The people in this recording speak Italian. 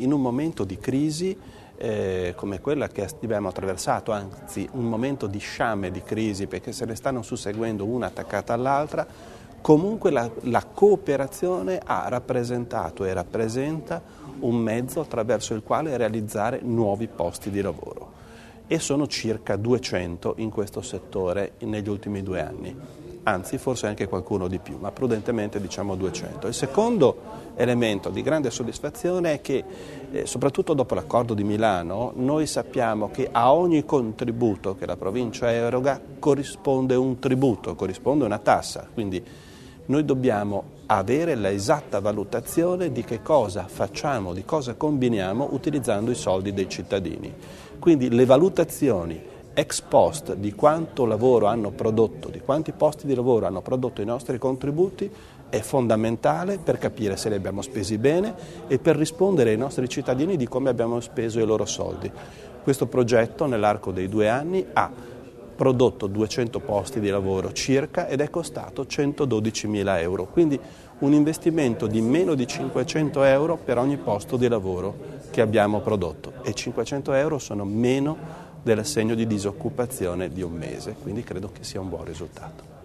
in un momento di crisi come quella che abbiamo attraversato, anzi un momento di sciame di crisi perché se ne stanno susseguendo una attaccata all'altra, comunque la cooperazione ha rappresentato e rappresenta un mezzo attraverso il quale realizzare nuovi posti di lavoro e sono circa 200 in questo settore negli ultimi 2 anni. Anzi, forse anche qualcuno di più, ma prudentemente diciamo 200. Il secondo elemento di grande soddisfazione è che, soprattutto dopo l'accordo di Milano, noi sappiamo che a ogni contributo che la provincia eroga corrisponde un tributo, corrisponde una tassa, quindi noi dobbiamo avere l'esatta valutazione di che cosa facciamo, di cosa combiniamo utilizzando i soldi dei cittadini. Quindi le valutazioni ex post di quanto lavoro hanno prodotto, di quanti posti di lavoro hanno prodotto i nostri contributi è fondamentale per capire se li abbiamo spesi bene e per rispondere ai nostri cittadini di come abbiamo speso i loro soldi. Questo progetto nell'arco dei 2 anni ha prodotto 200 posti di lavoro circa ed è costato 112.000 euro, quindi un investimento di meno di 500 euro per ogni posto di lavoro che abbiamo prodotto e 500 euro sono meno dell'assegno di disoccupazione di un mese, quindi credo che sia un buon risultato.